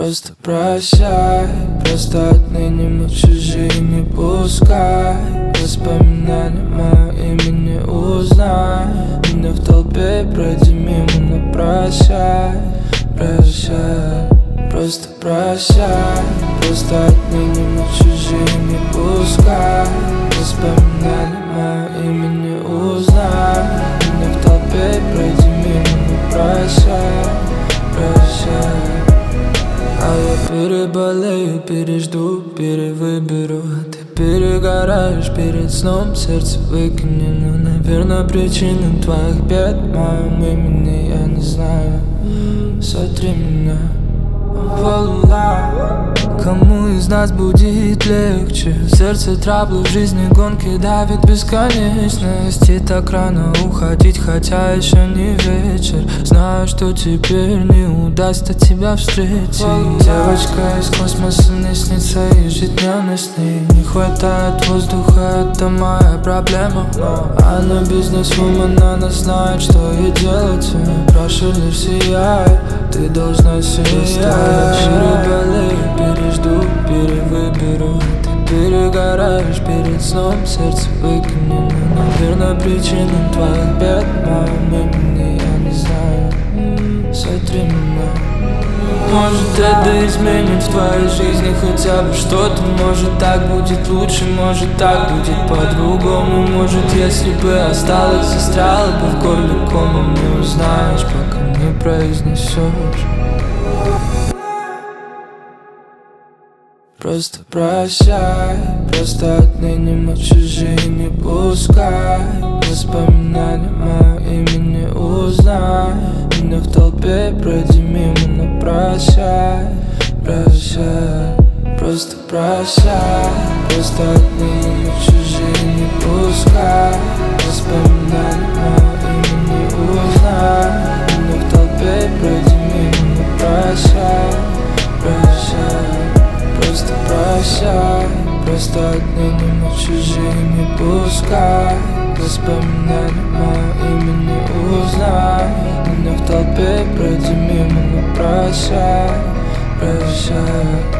Просто прощай, просто отныне мы чужие, не пускай воспоминания мое имя не узнай. Меня в толпе пройди мимо, но прощай, прощай. Просто прощай, просто отныне мы чужие, не пускай воспоминания мое имя не узнай. Меня в толпе пройди мимо, но прощай, прощай. А я переболею, пережду, перевыберу. А ты перегораешь перед сном, сердце выкини. Но, наверное, причина твоих бед в моем имени я не знаю. Сотри меня, волна. Кому из нас будет легче? Сердце траблы в жизни, гонки давит бесконечность. И так рано уходить, хотя еще не вечер. Знаю, что теперь не удастся тебя встретить. Девочка из космоса мне снится ежедневно с ней. Не хватает воздуха, это моя проблема. Она бизнесвумен, она знает, что ей делать. Прошу, лишь сияй, ты должна сиять. Переболею, пережду, перевыберу. Ты перегораешь перед сном, сердце выкини. Но, наверное, причина твоих бед в моем имени я не знаю. Сотри меня. Может, это изменит в твоей жизни хотя бы что-то. Может, так будет лучше, может, так будет по-другому. Может, если бы осталось, застряла бы в горле комом. Не узнаешь, пока не произнесешь. Просто прощай, просто отныне мы чужие, не пускай воспоминания мое имя не узнай. Меня в толпе пройди мимо, но прощай, прощай. Просто прощай, просто отныне мы чужие, не пускай воспоминания мое имя не узнай. Меня в толпе пройди мимо, но прощай, прощай. Просто прощай, просто отныне мы чужие, не пускай воспоминания мое имя не узнай. Меня в толпе пройди мимо, но прощай, прощай.